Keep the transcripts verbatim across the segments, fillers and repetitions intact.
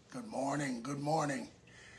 Good morning, good morning,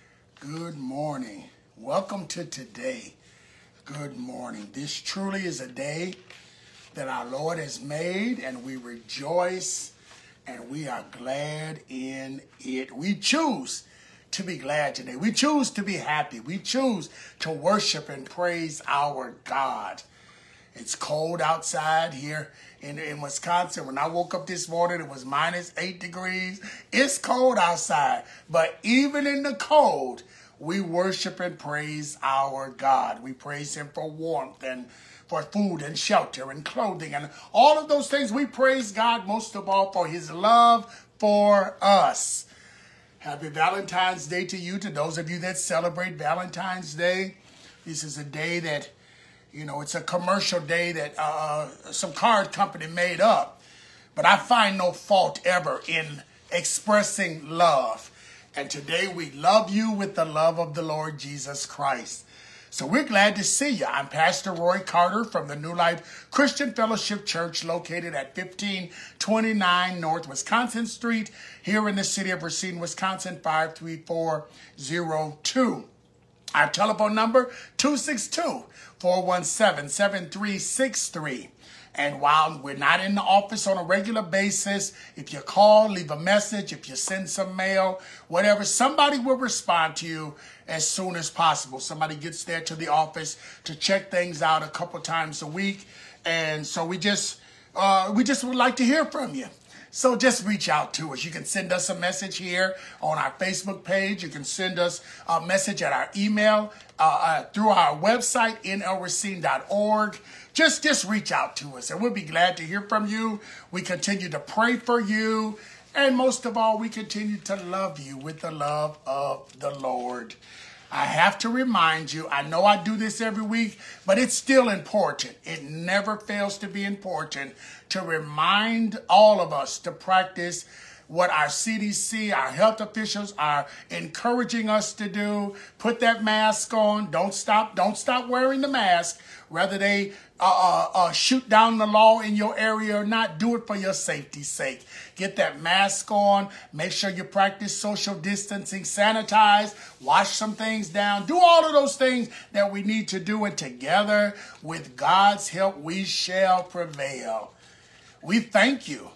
good morning. Welcome to today. Good morning. This truly is a day that our Lord has made, and we rejoice and we are glad in it. We choose to be glad today. We choose to be happy. We choose to worship and praise our God. It's cold outside here in, in Wisconsin. When I woke up this morning, it was minus eight degrees. It's cold outside. But even in the cold, we worship and praise our God. We praise him for warmth and for food and shelter and clothing and all of those things. We praise God most of all for his love for us. Happy Valentine's Day to you, to those of you that celebrate Valentine's Day. This is a day that, you know, it's a commercial day that uh, some card company made up. But I find no fault ever in expressing love. And today we love you with the love of the Lord Jesus Christ. So we're glad to see you. I'm Pastor Roy Carter from the New Life Christian Fellowship Church located at fifteen twenty-nine North Wisconsin Street here in the city of Racine, Wisconsin, five three four zero two. Our telephone number, two six two, four one seven, seven three six three. And while we're not in the office on a regular basis, if you call, leave a message, if you send some mail, whatever, somebody will respond to you as soon as possible. Somebody gets there to the office to check things out a couple times a week. And so we just, uh, we just would like to hear from you. So just reach out to us. You can send us a message here on our Facebook page. You can send us a message at our email, uh, uh, through our website, N L racine dot org. Just, just reach out to us, and we'll be glad to hear from you. We continue to pray for you, and most of all, we continue to love you with the love of the Lord. I have to remind you, I know I do this every week, but it's still important. It never fails to be important to remind all of us to practice what our C D C, our health officials are encouraging us to do. Put that mask on. Don't stop. Don't stop wearing the mask. Whether they uh, uh, uh, shoot down the law in your area or not, do it for your safety's sake. Get that mask on. Make sure you practice social distancing, sanitize, wash some things down. Do all of those things that we need to do, and together, with God's help, we shall prevail. We thank you.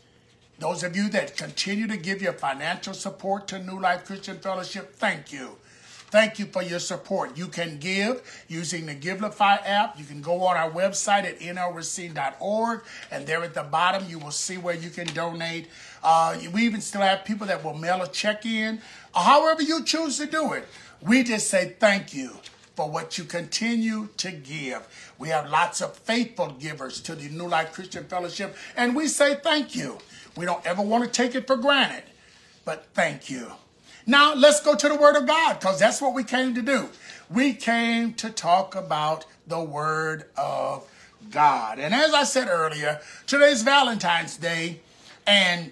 Those of you that continue to give your financial support to New Life Christian Fellowship, thank you. Thank you for your support. You can give using the Givelify app. You can go on our website at N L racine dot org, and there at the bottom you will see where you can donate. Uh, we even still have people that will mail a check in, or however you choose to do it. We just say thank you for what you continue to give. We have lots of faithful givers to the New Life Christian Fellowship, and we say thank you. We don't ever want to take it for granted, but thank you. Now, let's go to the Word of God, because that's what we came to do. We came to talk about the Word of God. And as I said earlier, today's Valentine's Day, and,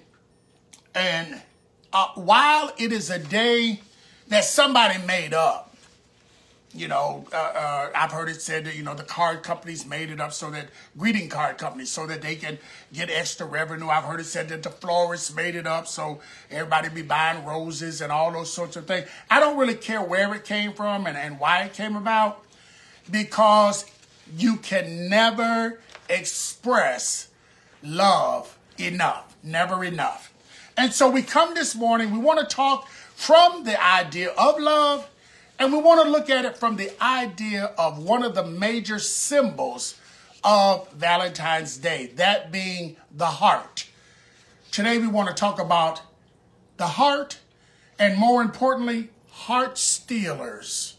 and uh, while it is a day that somebody made up, You know, uh, uh, I've heard it said that, you know, the card companies made it up so that, greeting card companies, so that they can get extra revenue. I've heard it said that the florists made it up so everybody be buying roses and all those sorts of things. I don't really care where it came from and, and why it came about, because you can never express love enough, never enough. And so we come this morning, we want to talk from the idea of love, and we want to look at it from the idea of one of the major symbols of Valentine's Day, that being the heart. Today we want to talk about the heart, and more importantly, heart stealers.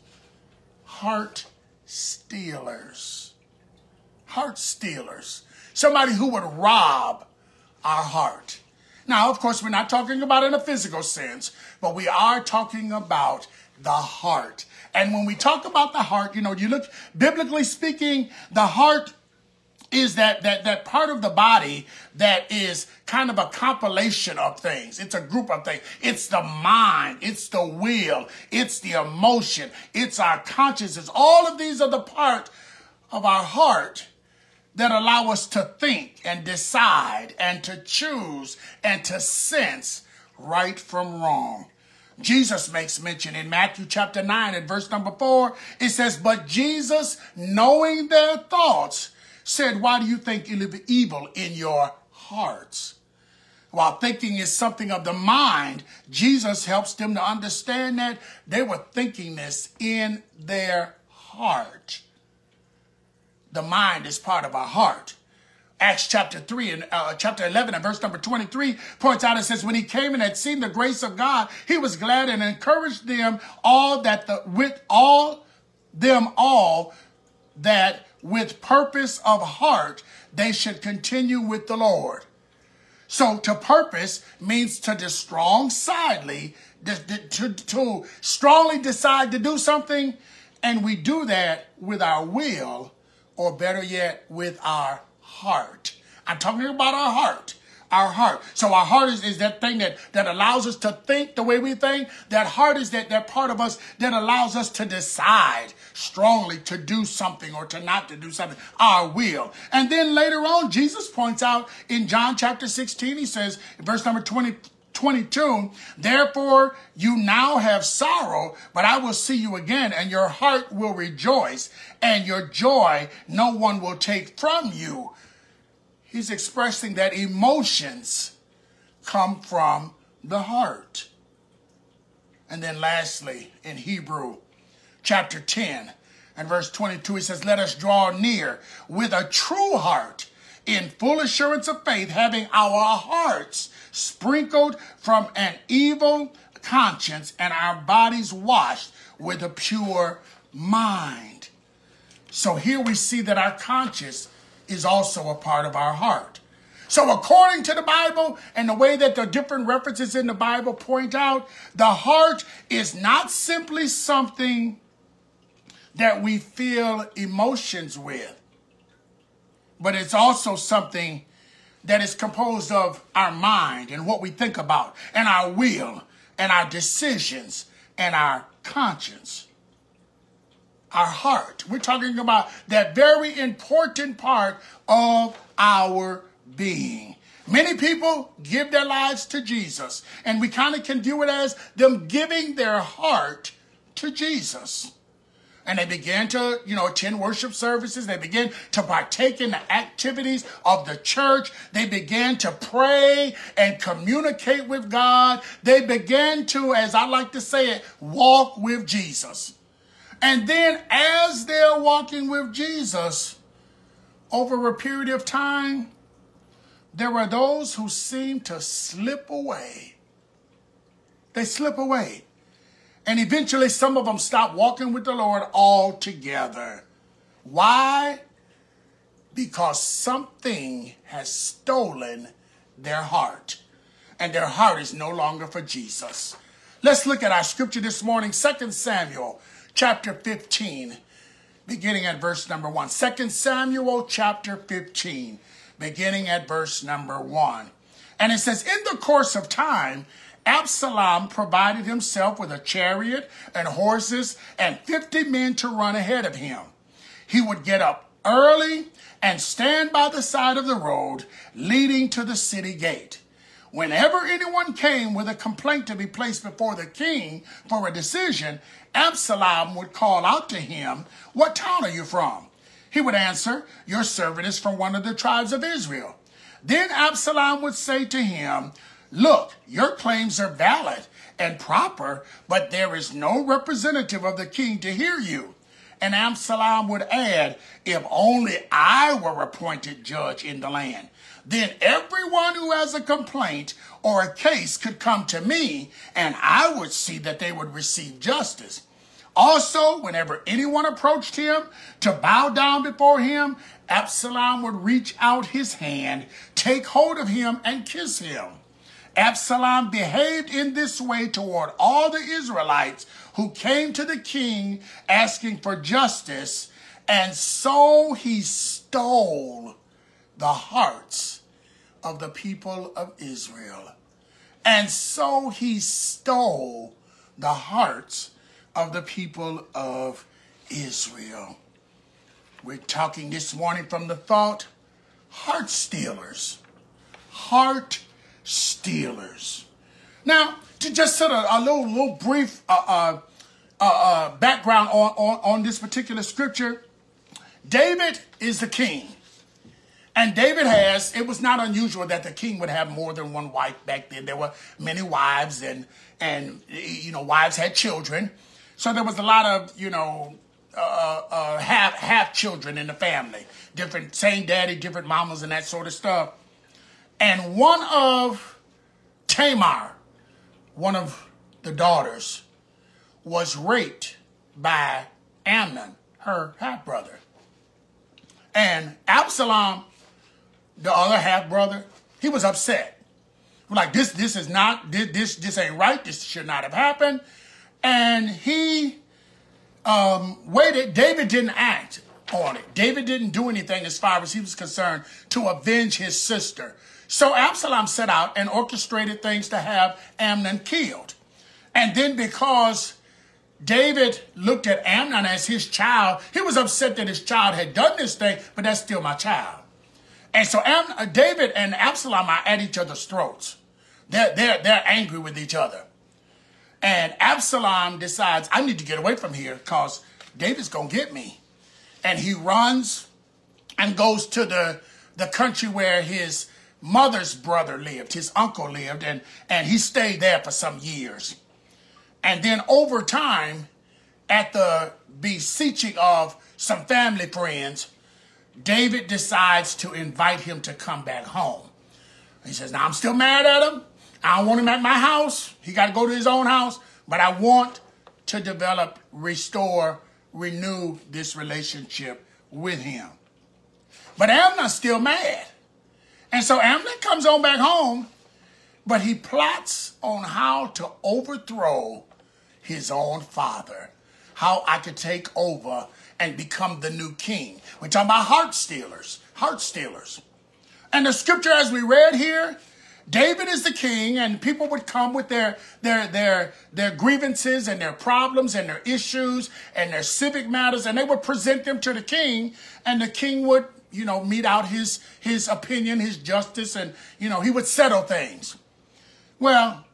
Heart stealers. Heart stealers. Somebody who would rob our heart. Now, of course, we're not talking about in a physical sense, but we are talking about the heart. And when we talk about the heart, you know, you look, biblically speaking, the heart is that that that part of the body that is kind of a compilation of things. It's a group of things. It's the mind. It's the will. It's the emotion. It's our consciousness. All of these are the part of our heart that allow us to think and decide and to choose and to sense right from wrong. Jesus makes mention in Matthew chapter nine and verse number four. It says, but Jesus, knowing their thoughts, said, why do you think evil in your hearts? While thinking is something of the mind, Jesus helps them to understand that they were thinking this in their heart. The mind is part of our heart. Acts chapter three and uh, chapter eleven and verse number twenty-three points out, it says, when he came and had seen the grace of God, he was glad and encouraged them all that the, with all them all that with purpose of heart, they should continue with the Lord. So to purpose means to the strong sidely, to, to, to strongly decide to do something. And we do that with our will, or better yet, with our heart. I'm talking about our heart. Our heart. So our heart is, is that thing that, that allows us to think the way we think. That heart is that, that part of us that allows us to decide strongly to do something or to not to do something. Our will. And then later on, Jesus points out in John chapter sixteen, he says, in verse number twenty, twenty-two, therefore you now have sorrow, but I will see you again, and your heart will rejoice, and your joy no one will take from you. He's expressing that emotions come from the heart. And then lastly, in Hebrew chapter ten and verse twenty-two, he says, let us draw near with a true heart in full assurance of faith, having our hearts sprinkled from an evil conscience and our bodies washed with a pure mind. So here we see that our conscience is also a part of our heart. So according to the Bible and the way that the different references in the Bible point out, the heart is not simply something that we feel emotions with, but it's also something that is composed of our mind and what we think about, and our will, and our decisions, and our conscience. Our heart. We're talking about that very important part of our being. Many people give their lives to Jesus, and we kind of can view it as them giving their heart to Jesus. And they began to, you know, attend worship services. They began to partake in the activities of the church. They began to pray and communicate with God. They began to, as I like to say it, walk with Jesus. And then as they're walking with Jesus, over a period of time, there were those who seemed to slip away. They slip away. And eventually some of them stopped walking with the Lord altogether. Why? Because something has stolen their heart. And their heart is no longer for Jesus. Let's look at our scripture this morning, Second Samuel chapter fifteen, beginning at verse number one. Second Samuel chapter fifteen, beginning at verse number one. And it says, in the course of time, Absalom provided himself with a chariot and horses and fifty men to run ahead of him. He would get up early and stand by the side of the road leading to the city gate. Whenever anyone came with a complaint to be placed before the king for a decision, Absalom would call out to him, what town are you from? He would answer, your servant is from one of the tribes of Israel. Then Absalom would say to him, look, your claims are valid and proper, but there is no representative of the king to hear you. And Absalom would add, if only I were appointed judge in the land, then everyone who has a complaint or a case could come to me, and I would see that they would receive justice. Also, whenever anyone approached him to bow down before him, Absalom would reach out his hand, take hold of him, and kiss him. Absalom behaved in this way toward all the Israelites who came to the king asking for justice, and so he stole the hearts of the people of Israel. And so he stole the hearts of the people of Israel. We're talking this morning from the thought, heart stealers. Heart stealers. Now, to just sort of a little, little brief uh, uh, uh, uh, background on, on, on this particular scripture. David is the king. And David has, it was not unusual that the king would have more than one wife back then. There were many wives and, and you know, wives had children. So there was a lot of, you know, uh, uh, half, half children in the family. Different, same daddy, different mamas and that sort of stuff. And one of Tamar, one of the daughters, was raped by Amnon, her half-brother. And Absalom, the other half-brother, he was upset. Like, this this is not, this, this, this ain't right. This should not have happened. And he um, waited. David didn't act on it. David didn't do anything as far as he was concerned to avenge his sister. So Absalom set out and orchestrated things to have Amnon killed. And then because David looked at Amnon as his child, he was upset that his child had done this thing, but that's still my child. And so Am- David and Absalom are at each other's throats. They're, they're, they're angry with each other. And Absalom decides, I need to get away from here because David's going to get me. And he runs and goes to the, the country where his mother's brother lived, his uncle lived, and, and he stayed there for some years. And then over time, at the beseeching of some family friends, David decides to invite him to come back home. He says, now I'm still mad at him. I don't want him at my house. He got to go to his own house. But I want to develop, restore, renew this relationship with him. But Amnon's still mad. And so Amnon comes on back home, but he plots on how to overthrow his own father, how I could take over and become the new king. We're talking about heart stealers, heart stealers. And the scripture as we read here, David is the king, and people would come with their, their, their, their grievances and their problems and their issues and their civic matters, and they would present them to the king, and the king would, you know, mete out his, his opinion, his justice, and, you know, he would settle things. Well,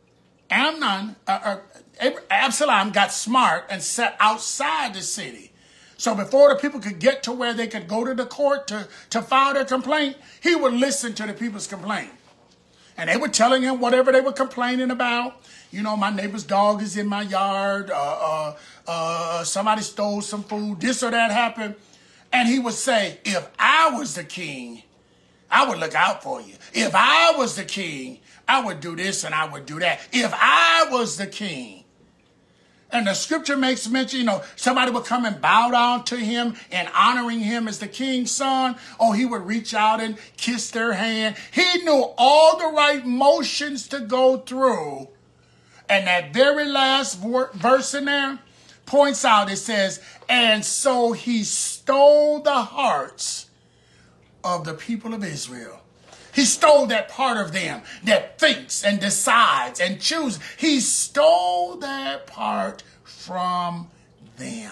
Amnon, uh, uh, Absalom got smart and sat outside the city. So before the people could get to where they could go to the court to, to file their complaint, he would listen to the people's complaint. And they were telling him whatever they were complaining about. You know, my neighbor's dog is in my yard. Uh, uh, uh, somebody stole some food. This or that happened. And he would say, if I was the king, I would look out for you. If I was the king, I would do this and I would do that. If I was the king. And the scripture makes mention, you know, somebody would come and bow down to him and honoring him as the king's son. Or he would reach out and kiss their hand. He knew all the right motions to go through. And that very last verse in there points out, it says, and so he stole the hearts of the people of Israel. He stole that part of them that thinks and decides and chooses. He stole that part from them.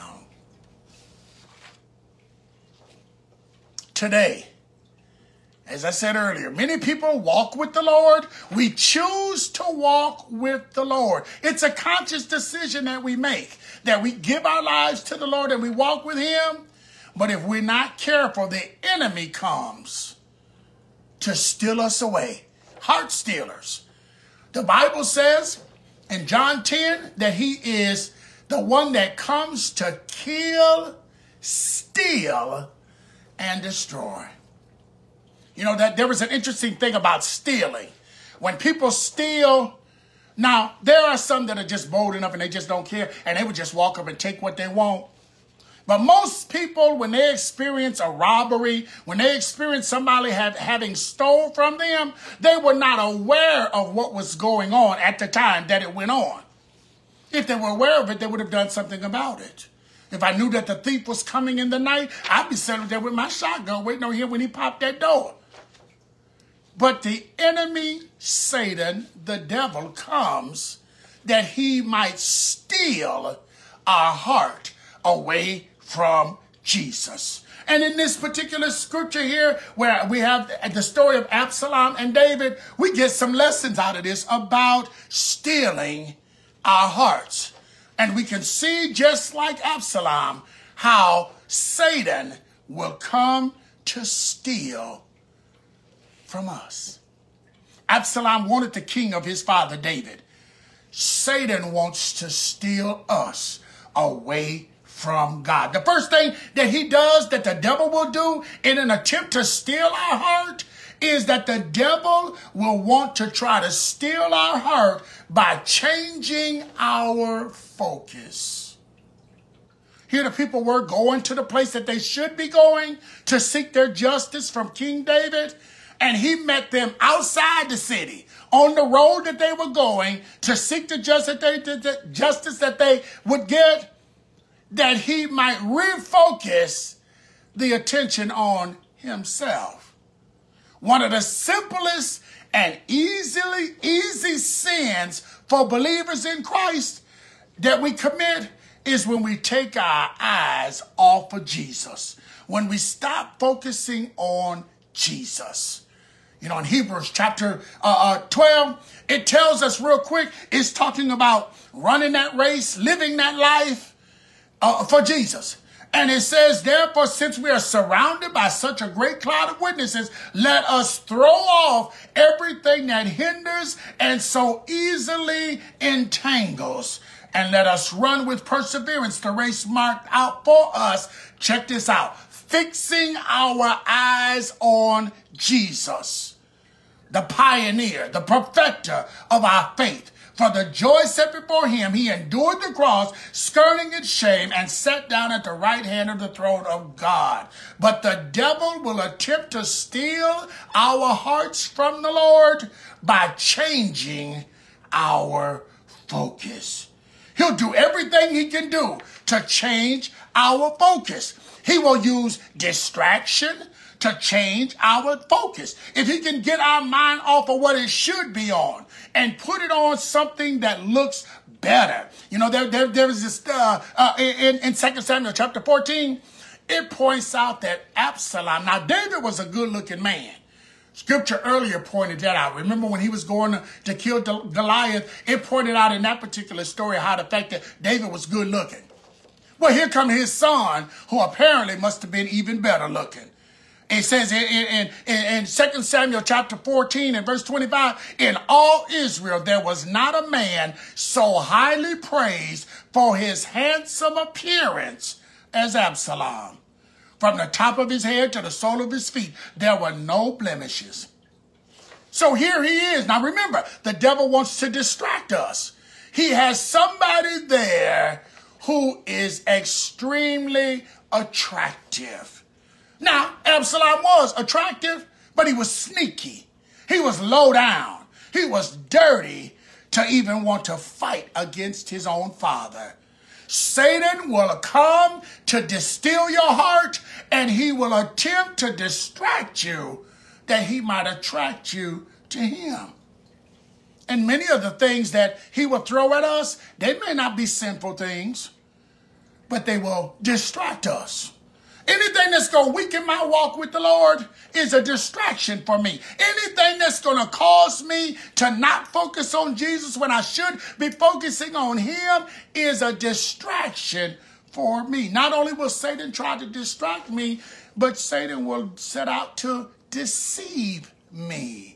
Today, as I said earlier, many people walk with the Lord. We choose to walk with the Lord. It's a conscious decision that we make, that we give our lives to the Lord and we walk with him. But if we're not careful, the enemy comes to steal us away. Heart stealers. The Bible says in John ten that he is the one that comes to kill, steal, and destroy. You know, that there was an interesting thing about stealing. When people steal, now there are some that are just bold enough and they just don't care and they would just walk up and take what they want. But most people, when they experience a robbery, when they experience somebody have, having stole from them, they were not aware of what was going on at the time that it went on. If they were aware of it, they would have done something about it. If I knew that the thief was coming in the night, I'd be sitting there with my shotgun waiting on him when he popped that door. But the enemy, Satan, the devil, comes that he might steal our heart away from Jesus. And in this particular scripture here, where we have the story of Absalom and David, we get some lessons out of this about stealing our hearts. And we can see, just like Absalom, how Satan will come to steal from us. Absalom wanted the king of his father David. Satan wants to steal us away from God. The first thing that he does, that the devil will do in an attempt to steal our heart, is that the devil will want to try to steal our heart by changing our focus. Here the people were going to the place that they should be going to seek their justice from King David, and he met them outside the city on the road that they were going to seek the justice that they, the justice that they would get, that he might refocus the attention on himself. One of the simplest and easily easy sins for believers in Christ that we commit is when we take our eyes off of Jesus, when we stop focusing on Jesus. You know, in Hebrews chapter uh, uh, twelve, it tells us real quick, it's talking about running that race, living that life uh, for Jesus. And it says, therefore, since we are surrounded by such a great cloud of witnesses, let us throw off everything that hinders and so easily entangles. And let us run with perseverance the race marked out for us. Check this out. Fixing our eyes on Jesus, the pioneer, the perfecter of our faith. For the joy set before him, he endured the cross, skirting its shame, and sat down at the right hand of the throne of God. But the devil will attempt to steal our hearts from the Lord by changing our focus. He'll do everything he can do to change our focus. He will use distraction to change our focus. If he can get our mind off of what it should be on and put it on something that looks better. You know, there, there, there is this, uh, uh, in, in Second Samuel chapter fourteen, it points out that Absalom, now David was a good looking man. Scripture earlier pointed that out. Remember when he was going to, to kill Goliath, it pointed out in that particular story how the fact that David was good looking. Well, here come his son, who apparently must have been even better looking. It says in, in, in, in Second Samuel chapter fourteen and verse twenty-five, in all Israel there was not a man so highly praised for his handsome appearance as Absalom. From the top of his head to the sole of his feet, there were no blemishes. So here he is. Now remember, the devil wants to distract us. He has somebody there who is extremely attractive. Now, Absalom was attractive, but he was sneaky. He was low down. He was dirty to even want to fight against his own father. Satan will come to distill your heart, and he will attempt to distract you that he might attract you to him. And many of the things that he will throw at us, they may not be sinful things, but they will distract us. Anything that's going to weaken my walk with the Lord is a distraction for me. Anything that's going to cause me to not focus on Jesus when I should be focusing on him is a distraction for me. Not only will Satan try to distract me, but Satan will set out to deceive me.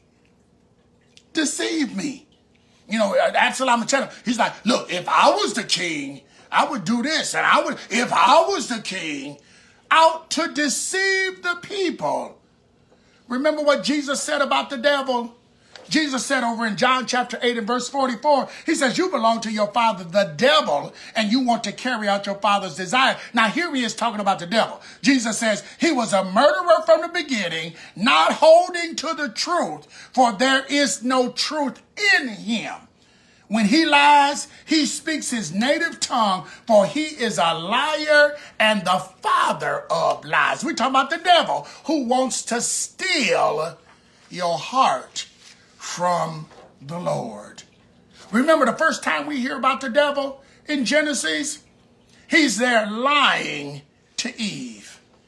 Deceive me. You know, Absalom, he's like, look, if I was the king, I would do this. And I would, if I was the king, out to deceive the people. Remember what Jesus said about the devil? Jesus said over in John chapter eight and verse forty-four, he says, you belong to your father, the devil, and you want to carry out your father's desire. Now here he is talking about the devil. Jesus says he was a murderer from the beginning, not holding to the truth, for there is no truth in him. When he lies, he speaks his native tongue, for he is a liar and the father of lies. We're talking about the devil who wants to steal your heart from the Lord. Remember the first time we hear about the devil in Genesis? He's there lying to Eve.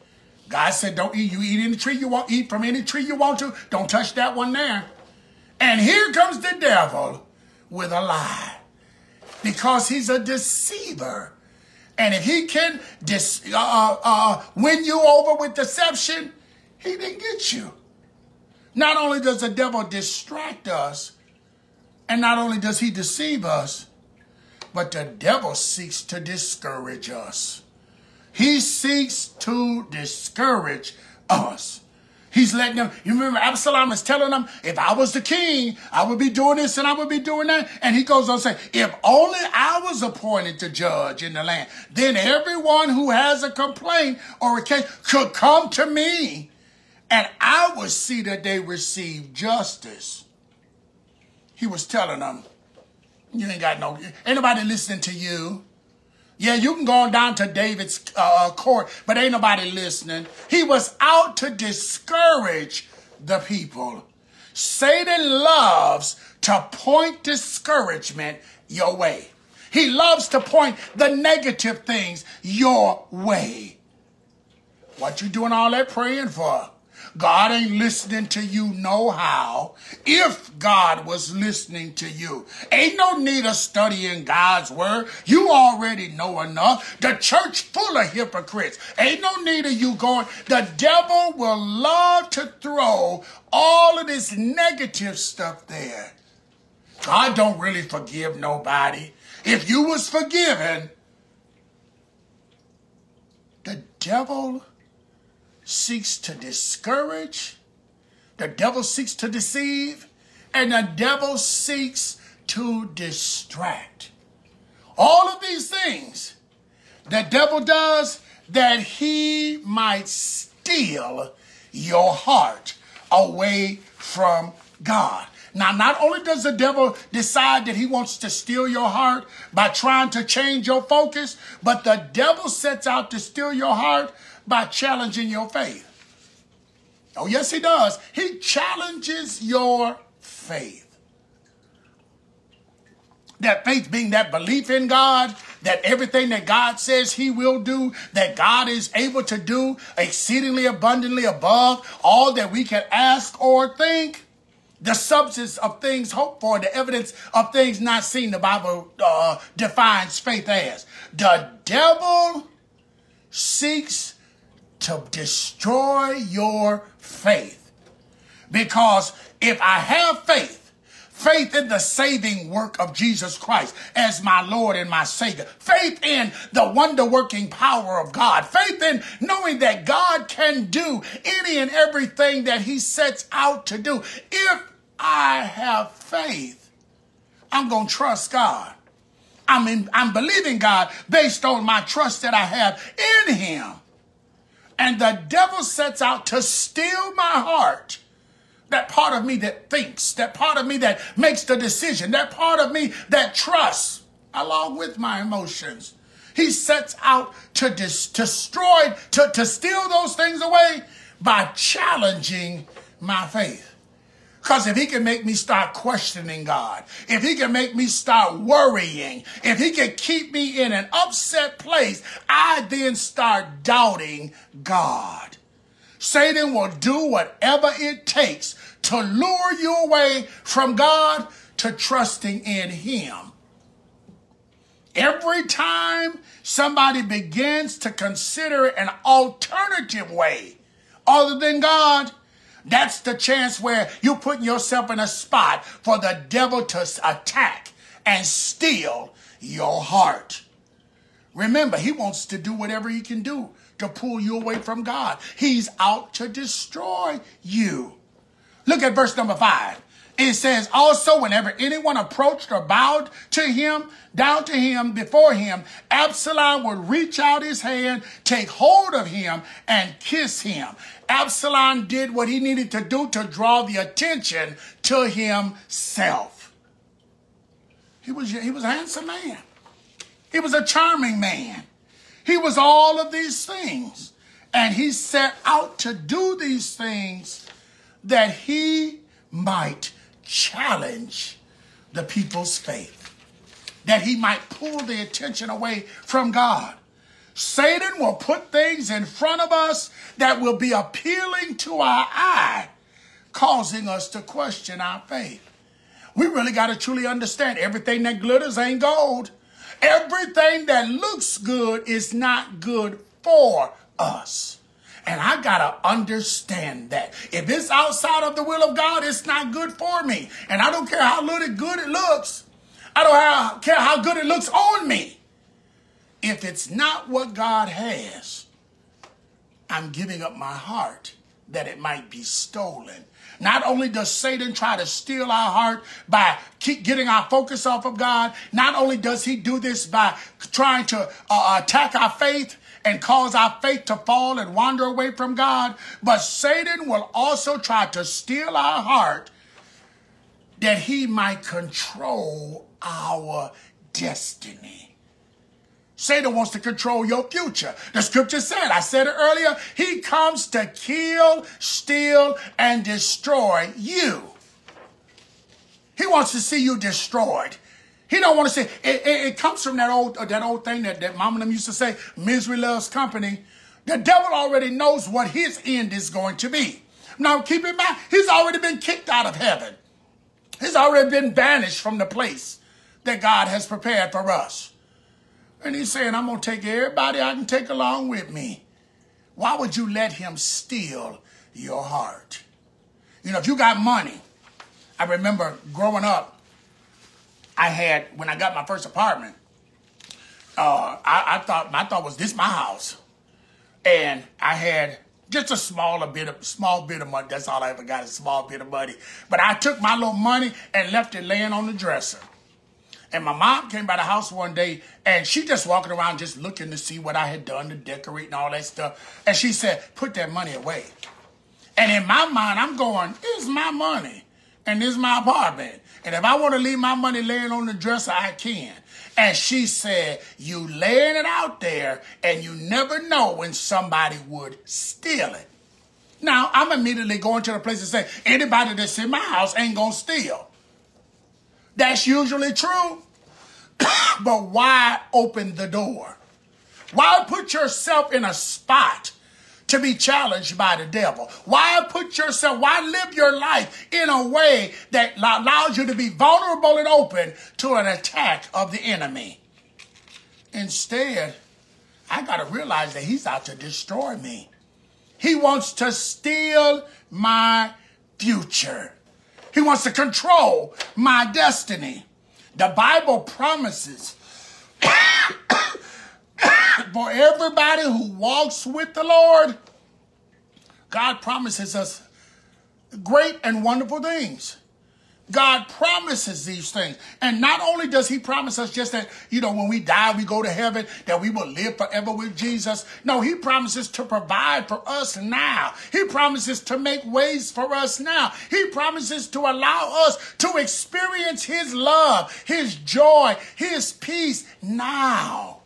God said, don't eat. You eat any tree you want, eat from any tree you want to. Don't touch that one there. And here comes the devil with a lie, because he's a deceiver. And if he can dis, uh, uh, win you over with deception, he didn't get you. Not only does the devil distract us, and not only does he deceive us, but the devil seeks to discourage us. He seeks to discourage us. He's letting them, you remember Absalom is telling them, if I was the king, I would be doing this and I would be doing that. And he goes on to say, if only I was appointed to judge in the land, then everyone who has a complaint or a case could come to me, and I would see that they receive justice. He was telling them, you ain't got no, ain't nobody listening to you. Yeah, you can go on down to David's uh, court, but ain't nobody listening. He was out to discourage the people. Satan loves to point discouragement your way. He loves to point the negative things your way. What you doing all that praying for? God ain't listening to you no how. If God was listening to you, ain't no need of studying God's word. You already know enough. The church full of hypocrites. Ain't no need of you going. The devil will love to throw all of this negative stuff there. God don't really forgive nobody. If you was forgiven, the devil seeks to discourage, the devil seeks to deceive, and the devil seeks to distract. All of these things the devil does that he might steal your heart away from God. Now, not only does the devil decide that he wants to steal your heart by trying to change your focus, but the devil sets out to steal your heart by challenging your faith. Oh, yes, he does. He challenges your faith. That faith being that belief in God, that everything that God says he will do, that God is able to do exceedingly abundantly above all that we can ask or think. The substance of things hoped for, the evidence of things not seen, the Bible uh, defines faith as. The devil seeks to destroy your faith. Because if I have faith, faith in the saving work of Jesus Christ as my Lord and my Savior, faith in the wonder-working power of God, faith in knowing that God can do any and everything that he sets out to do. If I have faith, I'm going to trust God. I'm, in, I'm believing God based on my trust that I have in him. And the devil sets out to steal my heart. That part of me that thinks, that part of me that makes the decision, that part of me that trusts, along with my emotions. He sets out to dis- destroy, to, to steal those things away by challenging my faith. Because if he can make me start questioning God, if he can make me start worrying, if he can keep me in an upset place, I then start doubting God. Satan will do whatever it takes to lure you away from God to trusting in him. Every time somebody begins to consider an alternative way other than God, that's the chance where you're putting yourself in a spot for the devil to attack and steal your heart. Remember, he wants to do whatever he can do to pull you away from God. He's out to destroy you. Look at verse number five. It says, also, whenever anyone approached or bowed to him, down to him, before him, Absalom would reach out his hand, take hold of him, and kiss him. Absalom did what he needed to do to draw the attention to himself. He was, he was a handsome man. He was a charming man. He was all of these things. And he set out to do these things that he might challenge the people's faith, that he might pull the attention away from God. Satan will put things in front of us that will be appealing to our eye, causing us to question our faith. We really got to truly understand everything that glitters ain't gold. Everything that looks good is not good for us. And I got to understand that. If it's outside of the will of God, it's not good for me. And I don't care how little good it looks. I don't care how good it looks on me. If it's not what God has, I'm giving up my heart that it might be stolen. Not only does Satan try to steal our heart by keep getting our focus off of God, not only does he do this by trying to uh, attack our faith and cause our faith to fall and wander away from God, but Satan will also try to steal our heart that he might control our destiny. Satan wants to control your future. The scripture said, I said it earlier, he comes to kill, steal, and destroy you. He wants to see you destroyed. He don't want to see, it, it, it comes from that old that old thing that, that mom and them used to say, misery loves company. The devil already knows what his end is going to be. Now keep in mind, he's already been kicked out of heaven. He's already been banished from the place that God has prepared for us. And he's saying, I'm going to take everybody I can take along with me. Why would you let him steal your heart? You know, if you got money, I remember growing up, I had, when I got my first apartment, uh, I, I thought, my thought was, this my house. And I had just a smaller bit of, small bit of money. That's all I ever got, a small bit of money. But I took my little money and left it laying on the dresser. And my mom came by the house one day, and she just walking around just looking to see what I had done to decorate and all that stuff. And she said, put that money away. And in my mind, I'm going, this is my money, and this is my apartment. And if I want to leave my money laying on the dresser, I can. And she said, you laying it out there, and you never know when somebody would steal it. Now, I'm immediately going to the place and say, anybody that's in my house ain't going to steal. That's usually true, but why open the door? Why put yourself in a spot to be challenged by the devil? Why put yourself, why live your life in a way that allows you to be vulnerable and open to an attack of the enemy? Instead, I got to realize that he's out to destroy me. He wants to steal my future. He wants to control my destiny. The Bible promises for everybody who walks with the Lord, God promises us great and wonderful things. God promises these things. And not only does he promise us just that, you know, when we die, we go to heaven, that we will live forever with Jesus. No, he promises to provide for us now. He promises to make ways for us now. He promises to allow us to experience his love, his joy, his peace now.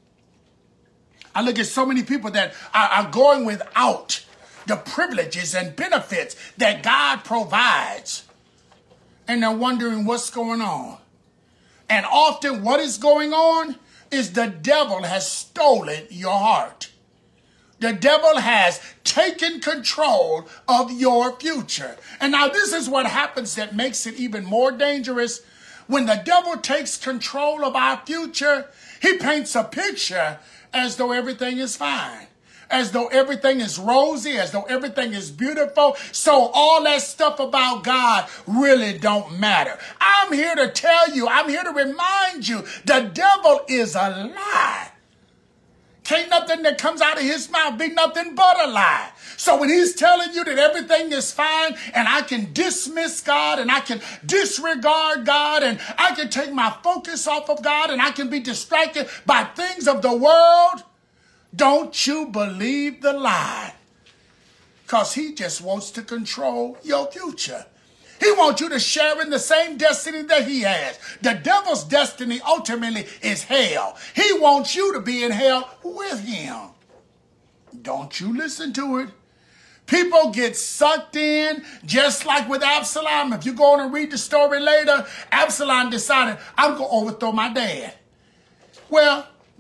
I look at so many people that are, are going without the privileges and benefits that God provides. And they're wondering what's going on. And often what is going on is the devil has stolen your heart. The devil has taken control of your future. And now this is what happens that makes it even more dangerous. When the devil takes control of our future, he paints a picture as though everything is fine. As though everything is rosy, as though everything is beautiful. So all that stuff about God really don't matter. I'm here to tell you, I'm here to remind you, the devil is a lie. Can't nothing that comes out of his mouth be nothing but a lie. So when he's telling you that everything is fine and I can dismiss God and I can disregard God and I can take my focus off of God and I can be distracted by things of the world, don't you believe the lie, because he just wants to control your future. He wants you to share in the same destiny that he has. The devil's destiny ultimately is hell. He wants you to be in hell with him. Don't you listen to it. People get sucked in, just like with Absalom. If you go on and read the story later, Absalom decided, I'm going to overthrow my dad. Well,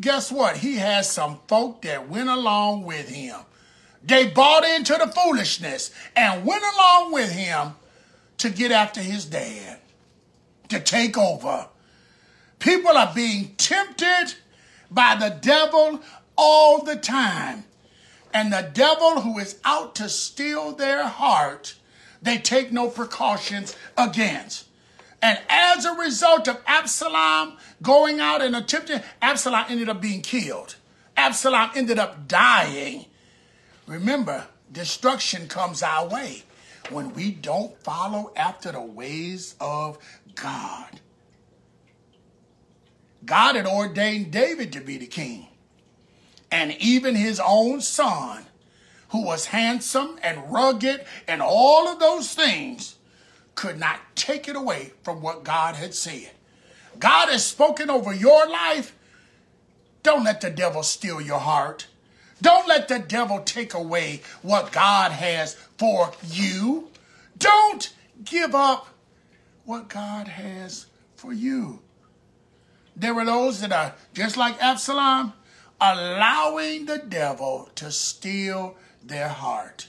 guess what? He has some folk that went along with him. They bought into the foolishness and went along with him to get after his dad, to take over. People are being tempted by the devil all the time. And the devil, who is out to steal their heart, they take no precautions against. And as a result of Absalom going out and attempting, Absalom ended up being killed. Absalom ended up dying. Remember, destruction comes our way when we don't follow after the ways of God. God had ordained David to be the king. And even his own son, who was handsome and rugged and all of those things, could not take it away from what God had said. God has spoken over your life. Don't let the devil steal your heart. Don't let the devil take away what God has for you. Don't give up what God has for you. There are those that are just like Absalom, allowing the devil to steal their heart.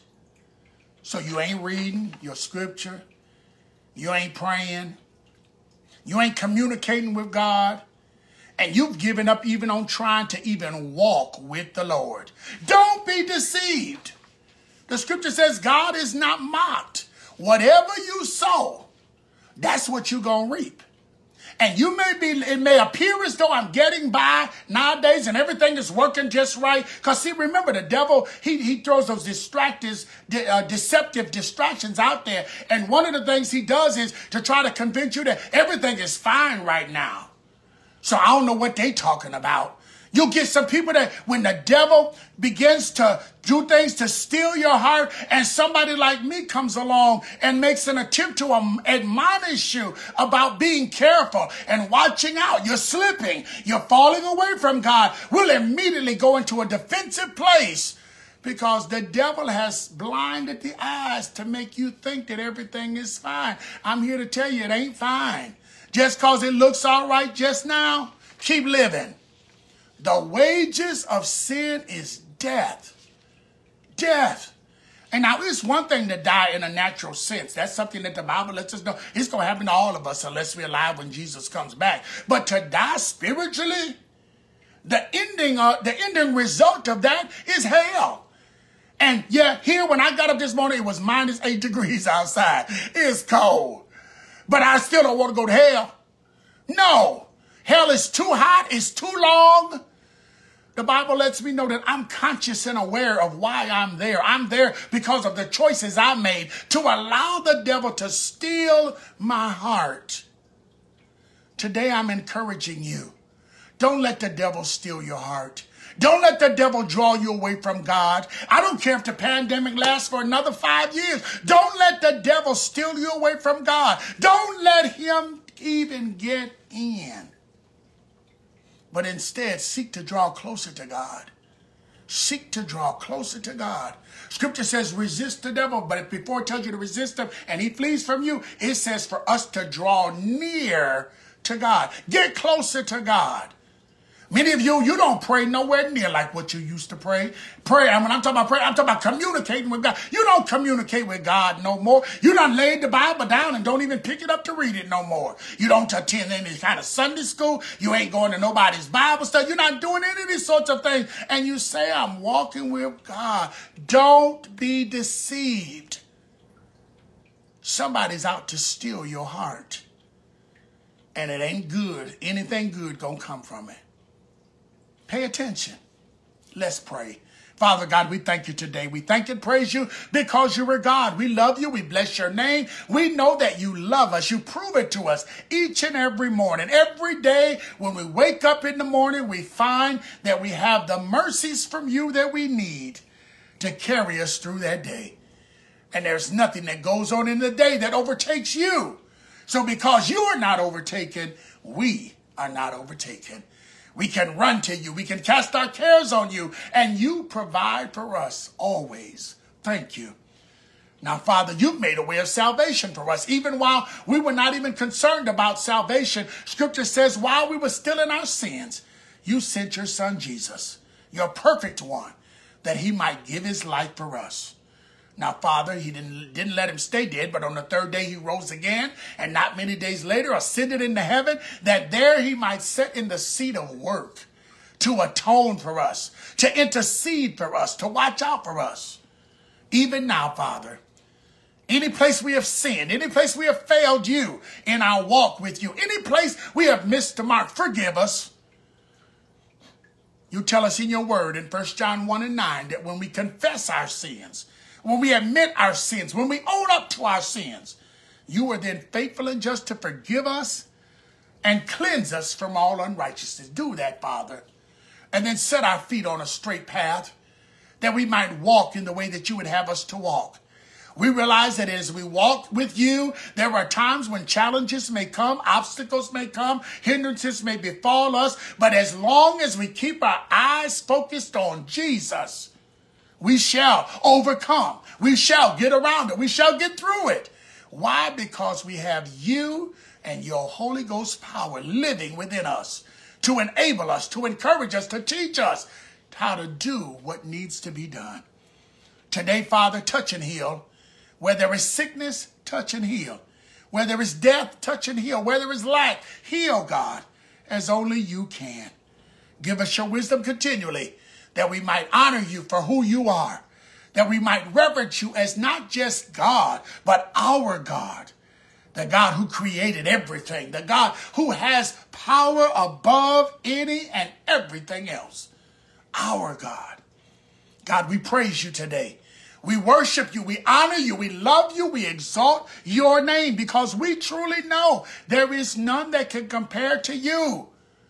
So you ain't reading your scripture. You ain't praying. You ain't communicating with God. And you've given up even on trying to even walk with the Lord. Don't be deceived. The scripture says God is not mocked. Whatever you sow, that's what you're going to reap. And you may be, it may appear as though I'm getting by nowadays and everything is working just right. Because see, remember, the devil, he, he throws those distractors, de, uh, deceptive distractions out there. And one of the things he does is to try to convince you that everything is fine right now. So I don't know what they talking about. You'll get some people that when the devil begins to do things to steal your heart and somebody like me comes along and makes an attempt to um, admonish you about being careful and watching out. You're slipping. You're falling away from God. We'll immediately go into a defensive place because the devil has blinded the eyes to make you think that everything is fine. I'm here to tell you it ain't fine. Just because it looks all right just now, keep living. The wages of sin is death. Death. And now it's one thing to die in a natural sense. That's something that the Bible lets us know. It's going to happen to all of us unless we're alive when Jesus comes back. But to die spiritually, the ending, uh, the ending result of that is hell. And yeah, here when I got up this morning, it was minus eight degrees outside. It's cold. But I still don't want to go to hell. No. Hell is too hot. It's too long. The Bible lets me know that I'm conscious and aware of why I'm there. I'm there because of the choices I made to allow the devil to steal my heart. Today I'm encouraging you. Don't let the devil steal your heart. Don't let the devil draw you away from God. I don't care if the pandemic lasts for another five years. Don't let the devil steal you away from God. Don't let him even get in. But instead, seek to draw closer to God. Seek to draw closer to God. Scripture says resist the devil, but before it tells you to resist him and he flees from you, it says for us to draw near to God. Get closer to God. Many of you, you don't pray nowhere near like what you used to pray. Pray, I mean, I'm talking about prayer, I'm talking about communicating with God. You don't communicate with God no more. You done laid the Bible down and don't even pick it up to read it no more. You don't attend any kind of Sunday school. You ain't going to nobody's Bible study. You're not doing any of these sorts of things. And you say, I'm walking with God. Don't be deceived. Somebody's out to steal your heart. And it ain't good. Anything good gonna come from it. Pay attention. Let's pray. Father God, we thank you today. We thank and praise you because you are God. We love you. We bless your name. We know that you love us. You prove it to us each and every morning. Every day when we wake up in the morning, we find that we have the mercies from you that we need to carry us through that day. And there's nothing that goes on in the day that overtakes you. So because you are not overtaken, we are not overtaken. We can run to you. We can cast our cares on you. And you provide for us always. Thank you. Now, Father, you've made a way of salvation for us. Even while we were not even concerned about salvation, Scripture says while we were still in our sins, You sent your son Jesus, your perfect one, that he might give his life for us. Now, Father, he didn't, didn't let him stay dead, but on the third day he rose again, and not many days later ascended into heaven, that there he might sit in the seat of work to atone for us, to intercede for us, to watch out for us. Even now, Father, any place we have sinned, any place we have failed you in our walk with you, any place we have missed the mark, forgive us. You tell us in your word in First John one and nine that when we confess our sins, when we admit our sins, when we own up to our sins, you are then faithful and just to forgive us and cleanse us from all unrighteousness. Do that, Father. And then set our feet on a straight path that we might walk in the way that you would have us to walk. We realize that as we walk with you, there are times when challenges may come, obstacles may come, hindrances may befall us. But as long as we keep our eyes focused on Jesus, we shall overcome. We shall get around it. We shall get through it. Why? Because we have you and your Holy Ghost power living within us to enable us, to encourage us, to teach us how to do what needs to be done. Today, Father, touch and heal. Where there is sickness, touch and heal. Where there is death, touch and heal. Where there is lack, heal, God, as only you can. Give us your wisdom continually, that we might honor you for who you are, that we might reverence you as not just God, but our God, the God who created everything, the God who has power above any and everything else, our God. God, we praise you today. We worship you, we honor you, we love you, we exalt your name because we truly know there is none that can compare to you.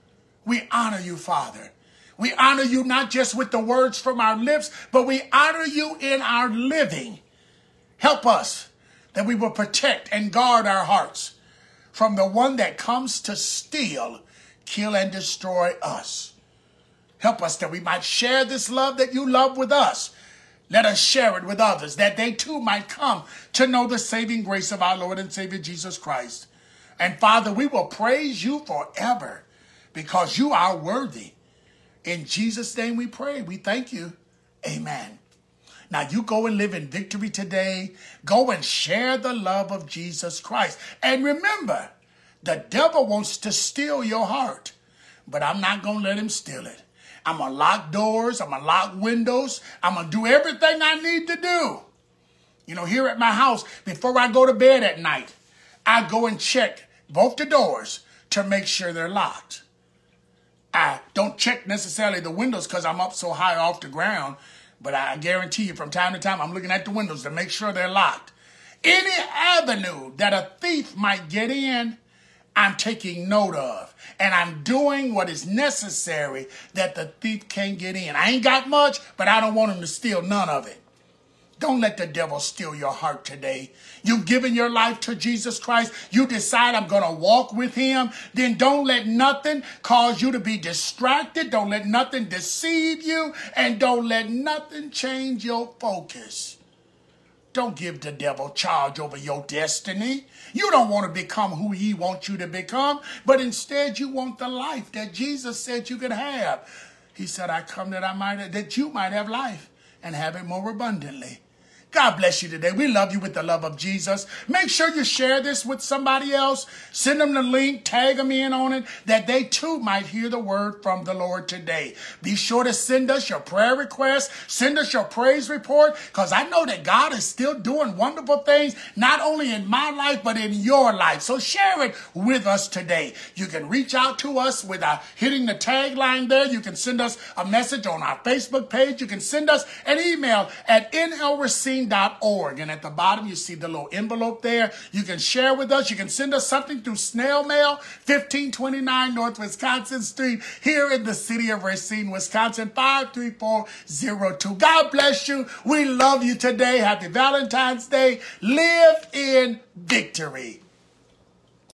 We honor you, Father. We honor you not just with the words from our lips, but we honor you in our living. Help us that we will protect and guard our hearts from the one that comes to steal, kill, and destroy us. Help us that we might share this love that you love with us. Let us share it with others, that they too might come to know the saving grace of our Lord and Savior Jesus Christ. And Father, we will praise you forever because you are worthy. In Jesus' name we pray. We thank you. Amen. Now you go and live in victory today. Go and share the love of Jesus Christ. And remember, the devil wants to steal your heart, but I'm not going to let him steal it. I'm going to lock doors. I'm going to lock windows. I'm going to do everything I need to do. You know, here at my house, before I go to bed at night, I go and check both the doors to make sure they're locked. I don't check necessarily the windows because I'm up so high off the ground, but I guarantee you from time to time I'm looking at the windows to make sure they're locked. Any avenue that a thief might get in, I'm taking note of, and I'm doing what is necessary that the thief can't get in. I ain't got much, but I don't want him to steal none of it. Don't let the devil steal your heart today. You've given your life to Jesus Christ. You decide I'm going to walk with him. Then don't let nothing cause you to be distracted. Don't let nothing deceive you. And don't let nothing change your focus. Don't give the devil charge over your destiny. You don't want to become who he wants you to become, but instead you want the life that Jesus said you could have. He said, I come that I might, that you might have life and have it more abundantly. God bless you today. We love you with the love of Jesus. Make sure you share this with somebody else. Send them the link, tag them in on it, that they too might hear the word from the Lord today. Be sure to send us your prayer requests. Send us your praise report, because I know that God is still doing wonderful things, not only in my life, but in your life. So share it with us today. You can reach out to us with uh, hitting the tagline there. You can send us a message on our Facebook page. You can send us an email at N L Racine dot org, and at the bottom you see the little envelope there. You can share with us. You can send us something through snail mail, fifteen twenty-nine North Wisconsin Street, here in the city of Racine, Wisconsin, five three four zero two. God bless you. We love you today. Happy Valentine's Day. Live in victory.